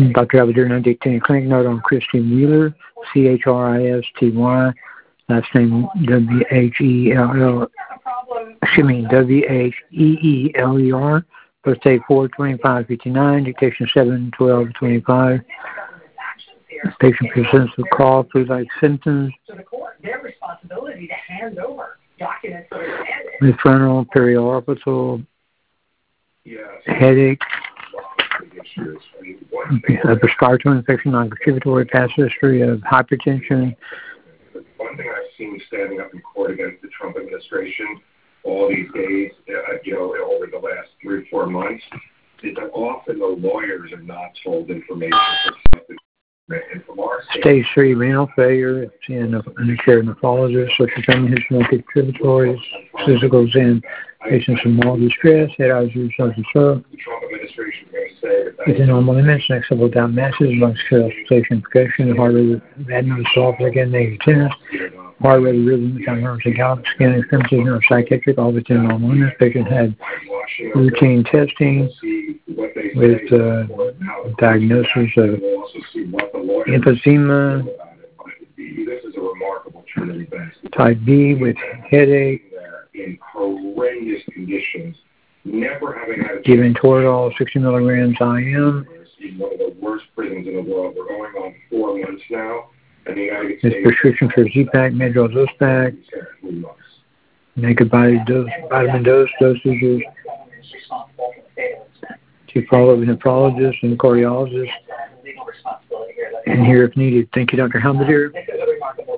Dr. Abadir, 918 clinic note on Christine Wheeler, Christy, last name Wheeler, birthday 4/25/59, dictation 7/12/25. Patient presents with cough, flu-like symptoms. Referral, periorbital, headache, a respiratory infection, non-contributory, past history of hypertension. One thing I've seen standing up in court against the Trump administration all these days, over the last 3 or 4 months, is that often the lawyers are not told information. Stage 3 renal failure, seeing a care nephrologist, social family history, non-contributories, physicals in patients in mild distress, head allergies, stroke. Within normal limits, next level down masses, lung station infection, heart rate, adenosis, again, negative tennis, heart rate, rhythm, nerves, and gallop, scan experiences, neuropsychiatric, all within normal limits. Patient had routine testing with diagnosis of emphysema, type B with headache, in horrendous conditions, never having had a given Toradol 60 milligrams IM. In one of the worst prisons in the world. We're going on 4 months now, and the United His States prescription for Z-Pack, Medrol Dose-Pack, naked body dose, vitamin dosages, to follow the nephrologist and cardiologist, and here if needed. Thank you, Dr. Halmadir.